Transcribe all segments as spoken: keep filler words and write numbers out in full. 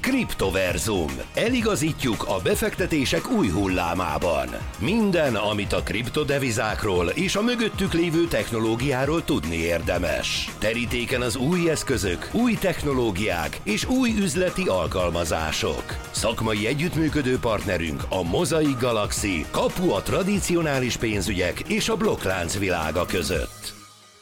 Kriptoverzum. Eligazítjuk a befektetések új hullámában. Minden, amit a kriptodevizákról és a mögöttük lévő technológiáról tudni érdemes. Terítéken az új eszközök, új technológiák és új üzleti alkalmazások. Szakmai együttműködő partnerünk a Mosaic Galaxy, kapu a tradicionális pénzügyek és a blokklánc világa között.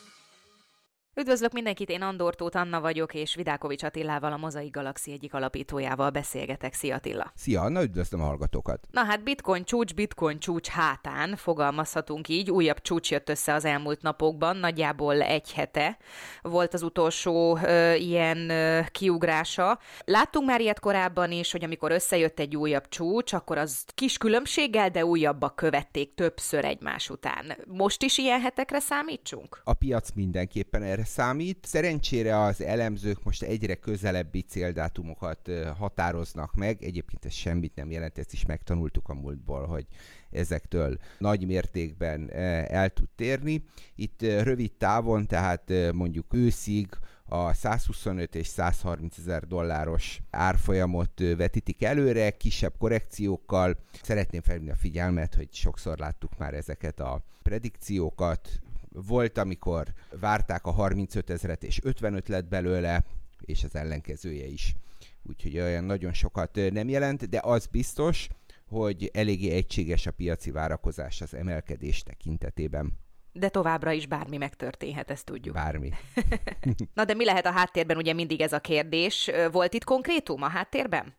Üdvözlök mindenkit, én Andor Tóth Anna vagyok, és Vidákovics Attilával, a Mosaic Galaxy egyik alapítójával beszélgetek. Szia Attila! Szia Anna, üdvözlöm a hallgatókat! Na hát bitcoin csúcs, bitcoin csúcs hátán, fogalmazhatunk így, újabb csúcs jött össze az elmúlt napokban, nagyjából egy hete volt az utolsó ö, ilyen ö, kiugrása. Láttunk már ilyet korábban is, hogy amikor összejött egy újabb csúcs, akkor az kis különbséggel, de újabbak követték többször egymás után. Most is ilyen hetekre számítsunk? A piac mindenképpen erre számít. Szerencsére az elemzők most egyre közelebbi céldátumokat határoznak meg. Egyébként ez semmit nem jelent, ezt is megtanultuk a múltból, hogy ezektől nagy mértékben el tud térni. Itt rövid távon, tehát mondjuk őszig a százhuszonöt és százharminc ezer dolláros árfolyamot vetítik előre, kisebb korrekciókkal. Szeretném felhívni a figyelmet, hogy sokszor láttuk már ezeket a predikciókat. Volt, amikor várták a harmincöt ezret és ötvenöt lett belőle, és az ellenkezője is. Úgyhogy olyan nagyon sokat nem jelent, de az biztos, hogy eléggé egységes a piaci várakozás az emelkedés tekintetében. De továbbra is bármi megtörténhet, ezt tudjuk. Bármi. Na de mi lehet a háttérben, ugye mindig ez a kérdés. Volt itt konkrétum a háttérben?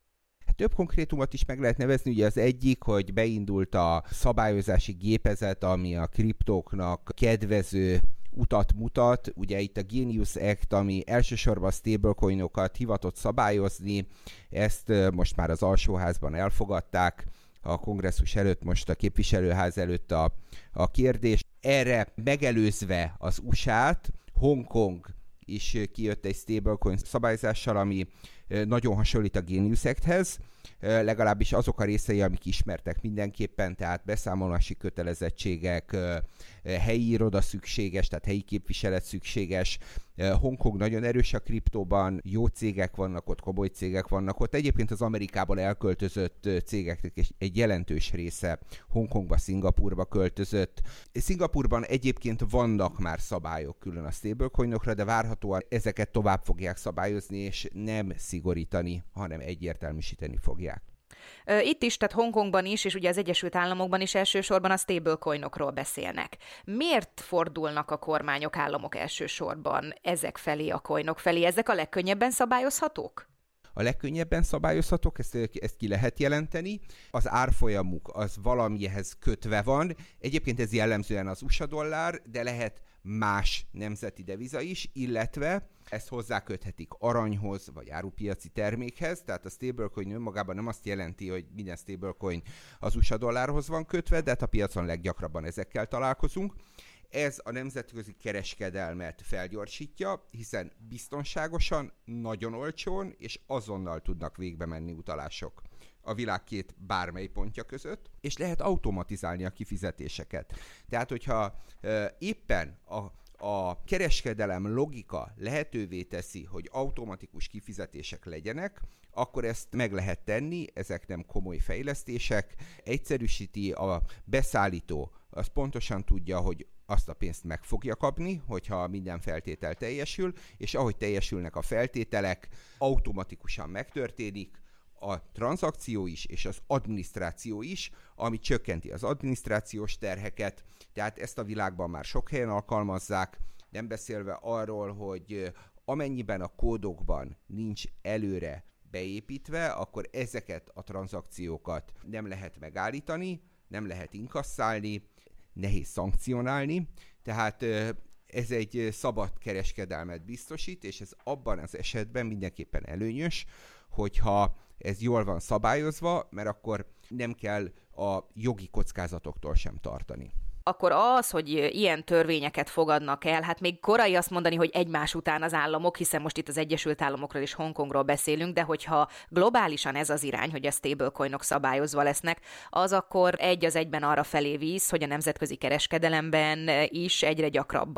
Több konkrétumot is meg lehet nevezni, ugye az egyik, hogy beindult a szabályozási gépezet, ami a kriptóknak kedvező utat mutat. Ugye itt a Genius Act, ami elsősorban a stablecoinokat hivatott szabályozni, ezt most már az alsóházban elfogadták, a kongresszus előtt, most a képviselőház előtt a, a kérdés. Erre megelőzve az u es á-t, Hongkong is kijött egy stablecoin szabályzással, ami nagyon hasonlít a Genius Act-hez, legalábbis azok a részei, amik ismertek mindenképpen, tehát beszámolási kötelezettségek, helyi iroda szükséges, tehát helyi képviselet szükséges. Hongkong nagyon erős a kriptóban, jó cégek vannak ott, komoly cégek vannak ott. Egyébként az Amerikából elköltözött cégeknek egy jelentős része Hongkongba, Szingapurba költözött. Szingapurban egyébként vannak már szabályok külön a stablecoinokra, de várhatóan ezeket tovább fogják szabályozni, és nem szigorítani, hanem egyértelműsíteni fogják. Itt is, tehát Hongkongban is, és ugye az Egyesült Államokban is elsősorban a stablecoinokról beszélnek. Miért fordulnak a kormányok, államok elsősorban ezek felé, a coinok felé? Ezek a legkönnyebben szabályozhatók? A legkönnyebben szabályozhatók, ezt, ezt ki lehet jelenteni. Az árfolyamuk az valamihez kötve van. Egyébként ez jellemzően az u es á dollár, de lehet más nemzeti deviza is, illetve ezt hozzáköthetik aranyhoz, vagy árupiaci termékhez, tehát a stablecoin önmagában nem azt jelenti, hogy minden stablecoin az u es á dollárhoz van kötve, de hát a piacon leggyakrabban ezekkel találkozunk. Ez a nemzetközi kereskedelmet felgyorsítja, hiszen biztonságosan, nagyon olcsón és azonnal tudnak végbe menni utalások a világ két bármely pontja között, és lehet automatizálni a kifizetéseket. Tehát, hogyha e, éppen a A kereskedelem logika lehetővé teszi, hogy automatikus kifizetések legyenek, akkor ezt meg lehet tenni, ezek nem komoly fejlesztések, egyszerűsíti a beszállító, az pontosan tudja, hogy azt a pénzt meg fogja kapni, hogyha minden feltétel teljesül, és ahogy teljesülnek a feltételek, automatikusan megtörténik a tranzakció is, és az adminisztráció is, ami csökkenti az adminisztrációs terheket, tehát ezt a világban már sok helyen alkalmazzák, nem beszélve arról, hogy amennyiben a kódokban nincs előre beépítve, akkor ezeket a tranzakciókat nem lehet megállítani, nem lehet inkasszálni, nehéz szankcionálni, tehát ez egy szabad kereskedelmet biztosít, és ez abban az esetben mindenképpen előnyös, hogyha ez jól van szabályozva, mert akkor nem kell a jogi kockázatoktól sem tartani. Akkor az, hogy ilyen törvényeket fogadnak el, hát még korai azt mondani, hogy egymás után az államok, hiszen most itt az Egyesült Államokról és Hongkongról beszélünk, de hogyha globálisan ez az irány, hogy a stablecoinok szabályozva lesznek, az akkor egy az egyben arra felé víz, hogy a nemzetközi kereskedelemben is egyre gyakrabban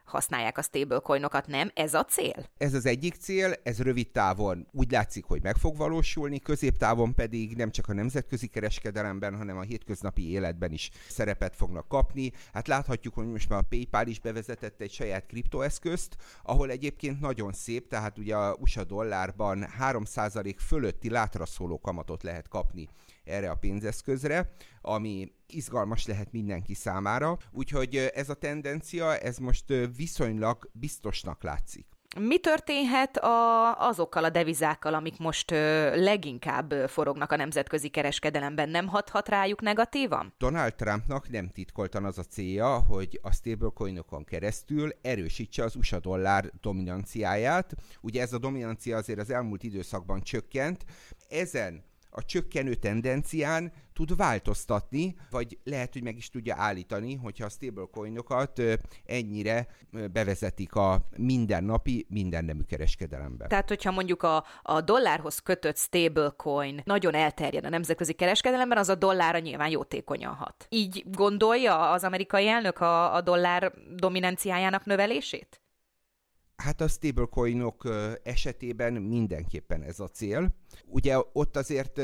használják a stablecoinokat, nem? Ez a cél? Ez az egyik cél, ez rövid távon úgy látszik, hogy meg fog valósulni, középtávon pedig nem csak a nemzetközi kereskedelemben, hanem a hétköznapi életben is szerepet fognak kapni. Hát láthatjuk, hogy most már a PayPal is bevezetett egy saját kriptoeszközt, ahol egyébként nagyon szép, tehát ugye a u es á dollárban három százalék fölötti látra szóló kamatot lehet kapni erre a pénzeszközre, ami izgalmas lehet mindenki számára. Úgyhogy ez a tendencia, ez most viszonylag biztosnak látszik. Mi történhet a, azokkal a devizákkal, amik most ö, leginkább forognak a nemzetközi kereskedelemben? Nem hathat rájuk negatívan? Donald Trumpnak nem titkoltan az a célja, hogy a stablecoinokon keresztül erősítse az u es á dollár dominanciáját. Ugye ez a dominancia azért az elmúlt időszakban csökkent. Ezen a csökkenő tendencián tud változtatni, vagy lehet, hogy meg is tudja állítani, hogyha a stablecoinokat ennyire bevezetik a mindennapi, mindennemű kereskedelembe. Tehát, hogyha mondjuk a, a dollárhoz kötött stablecoin nagyon elterjed a nemzetközi kereskedelemben, az a dollárra nyilván jótékonyan hat. Így gondolja az amerikai elnök a, a dollár dominanciájának növelését? Hát a stablecoinok esetében mindenképpen ez a cél. Ugye ott azért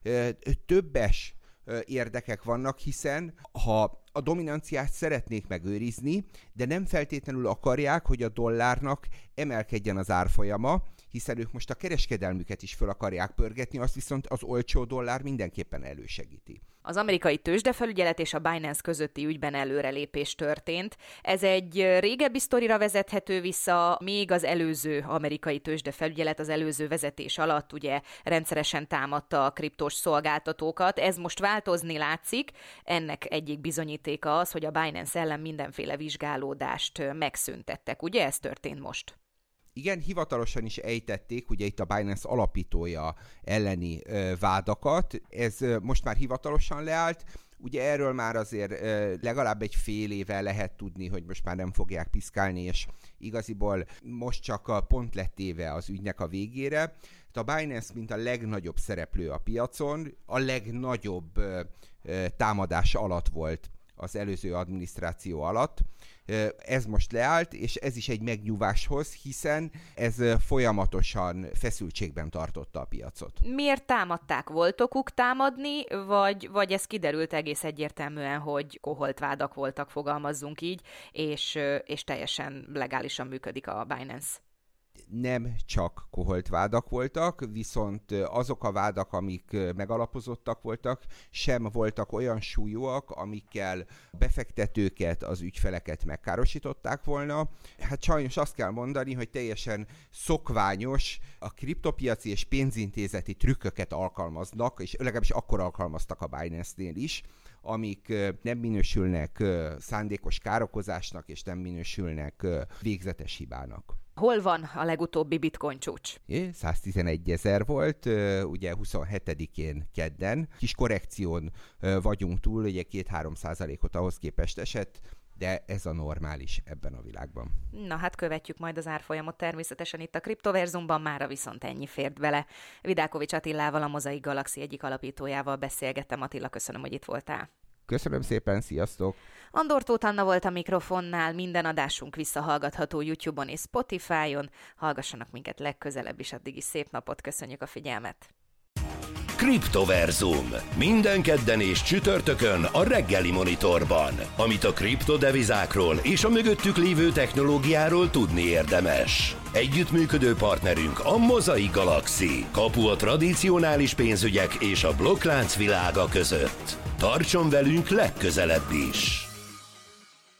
többes érdekek vannak, hiszen ha a dominanciát szeretnék megőrizni, de nem feltétlenül akarják, hogy a dollárnak emelkedjen az árfolyama, hiszen ők most a kereskedelmüket is föl akarják pörgetni, azt viszont az olcsó dollár mindenképpen elősegíti. Az amerikai tőzsdefelügyelet és a Binance közötti ügyben előrelépés történt. Ez egy régebbi sztorira vezethető vissza, még az előző amerikai tőzsdefelügyelet az előző vezetés alatt ugye rendszeresen támadta a kriptos szolgáltatókat. Ez most változni látszik. Ennek egyik bizonyítéka az, hogy a Binance ellen mindenféle vizsgálódást megszüntettek. Ugye ez történt most? Igen, hivatalosan is ejtették, ugye itt a Binance alapítója elleni ö, vádakat, ez ö, most már hivatalosan leállt, ugye erről már azért ö, legalább egy fél éve lehet tudni, hogy most már nem fogják piszkálni, és igaziból most csak a pont lett téve az ügynek a végére. A Binance, mint a legnagyobb szereplő a piacon, a legnagyobb ö, ö, támadás alatt volt az előző adminisztráció alatt. Ez most leállt, és ez is egy megnyugváshoz, hiszen ez folyamatosan feszültségben tartotta a piacot. Miért támadták? Volt okuk támadni, vagy, vagy ez kiderült egész egyértelműen, hogy koholt vádak voltak, fogalmazzunk így, és, és teljesen legálisan működik a Binance? Nem csak koholt vádak voltak, viszont azok a vádak, amik megalapozottak voltak, sem voltak olyan súlyúak, amikkel befektetőket, az ügyfeleket megkárosították volna. Hát sajnos azt kell mondani, hogy teljesen szokványos, a kriptopiaci és pénzintézeti trükköket alkalmaznak, és legalábbis akkor alkalmaztak a Binance-nél is, amik nem minősülnek szándékos károkozásnak, és nem minősülnek végzetes hibának. Hol van a legutóbbi bitcoin csúcs? száztizenegy ezer volt, ugye huszonhetedikén kedden. Kis korrekción vagyunk túl, ugye két-három százalékot ahhoz képest esett, de ez a normális ebben a világban. Na hát követjük majd az árfolyamot természetesen itt a Kriptoverzumban, mára viszont ennyi fért bele. Vidákovics Attilával, a Mozaik Galaxy egyik alapítójával beszélgettem. Attila, köszönöm, hogy itt voltál. Köszönöm szépen, sziasztok! Andor Tóth Anna volt a mikrofonnál, minden adásunk visszahallgatható YouTube-on és Spotify-on. Hallgassanak minket legközelebb is, addig is szép napot, köszönjük a figyelmet! Kriptoverzum. Minden kedden és csütörtökön a reggeli monitorban. Amit a kriptodevizákról és a mögöttük lévő technológiáról tudni érdemes. Együttműködő partnerünk a Mozaik Galaxy. Kapu a tradicionális pénzügyek és a blokklánc világa között. Tartson velünk legközelebb is!